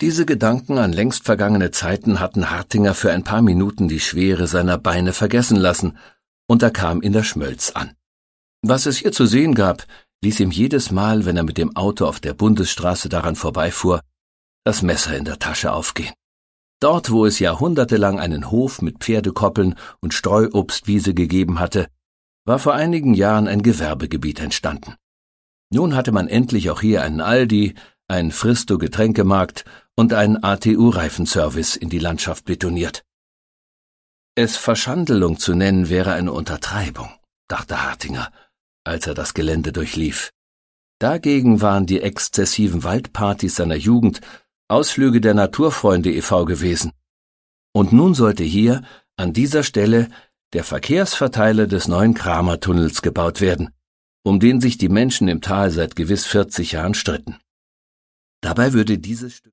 Diese Gedanken an längst vergangene Zeiten hatten Hartinger für ein paar Minuten die Schwere seiner Beine vergessen lassen, und er kam in der Schmölz an. Was es hier zu sehen gab, ließ ihm jedes Mal, wenn er mit dem Auto auf der Bundesstraße daran vorbeifuhr, das Messer in der Tasche aufgehen. Dort, wo es jahrhundertelang einen Hof mit Pferdekoppeln und Streuobstwiese gegeben hatte, war vor einigen Jahren ein Gewerbegebiet entstanden. Nun hatte man endlich auch hier einen Aldi, einen Fristo-Getränkemarkt und einen ATU-Reifenservice in die Landschaft betoniert. Es Verschandelung zu nennen, wäre eine Untertreibung, dachte Hartinger, als er das Gelände durchlief. Dagegen waren die exzessiven Waldpartys seiner Jugend Ausflüge der Naturfreunde e.V. gewesen. Und nun sollte hier, an dieser Stelle, der Verkehrsverteiler des neuen Kramertunnels gebaut werden, um den sich die Menschen im Tal seit gewiss 40 Jahren stritten. Dabei würde dieses Stück